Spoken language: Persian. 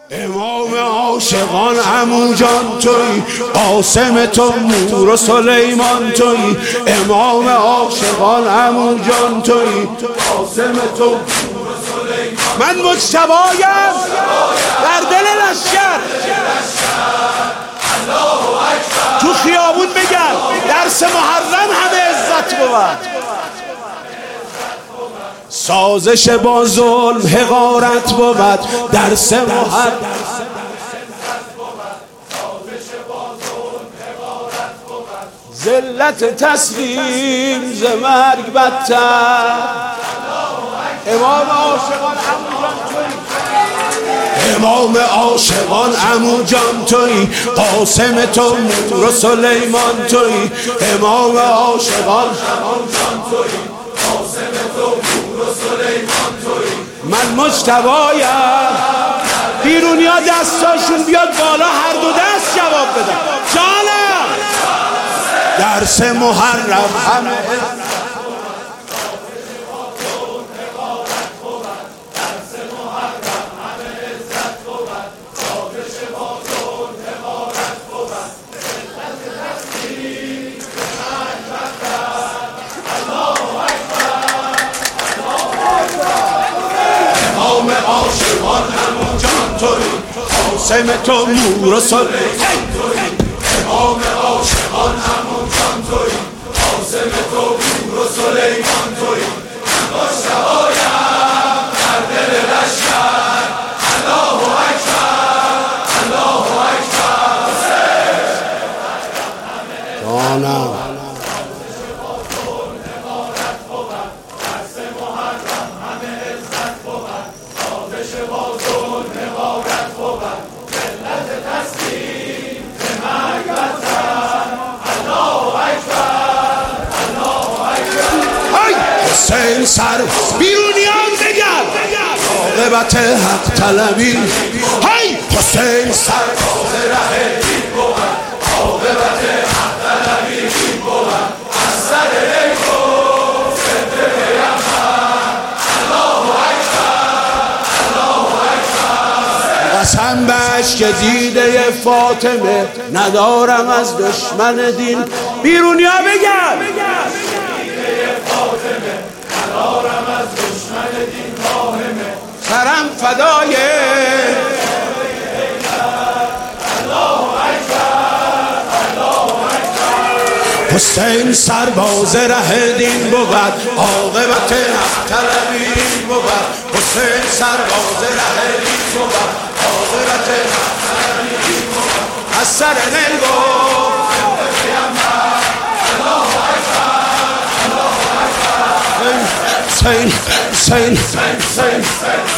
امام عاشقان عمو جان تویی، قاسم تو مور و سلیمان تویی. امام عاشقان عمو جان تویی، قاسم تو مور و سلیمان. من مجتبایم در دل لشکر، تو خیابون بگم درس محرم همه عزت بود. سازش با ظلم حقارت بود، درس محرم. ذلت تسلیم ز مرگ بدتر. امام عاشقان عمو جان تویی، امام عاشقان عمو جان تویی، قاسم تو مور و سلیمان تویی. امام عاشقان عمو جان تویی، قاسم تو مور و سلیمان تویی. من مجتبایم، بیرونیا دستاشون بیاد بالا، هر دو دست جواب بدن. جانم درس محرم همه عاشقان عمو جان تویی، قاسم تو مور و سلیمان تویی. امام عاشقان عمو جان تویی، قاسم تو مور و سلیمان تویی. مجتبایم در دل لشکر، الله اکبر، الله اکبر. جانم حسین سر بیرونیان بگم عاقبت حق طلبی. هی حسین سر باز ره دین بود، عاقبت حق طلبی دین بود. از سر ای گفت صدق پیغمبر، الله اکبر، الله اکبر. قسم بهش که دیده فاطمه ندارم از دشمن دین. بیرونیا بگم ندارم از دشمن دین واهمه. سرم فدای الله اکبر، الله اکبر. حسین سرباز ره دین بود، عاقبت حق طلبی دین بود. حسین سرباز ره دین بود، عاقبت حق طلبی دین بود. از سر نگو Saint, saint, saint, saint, saint.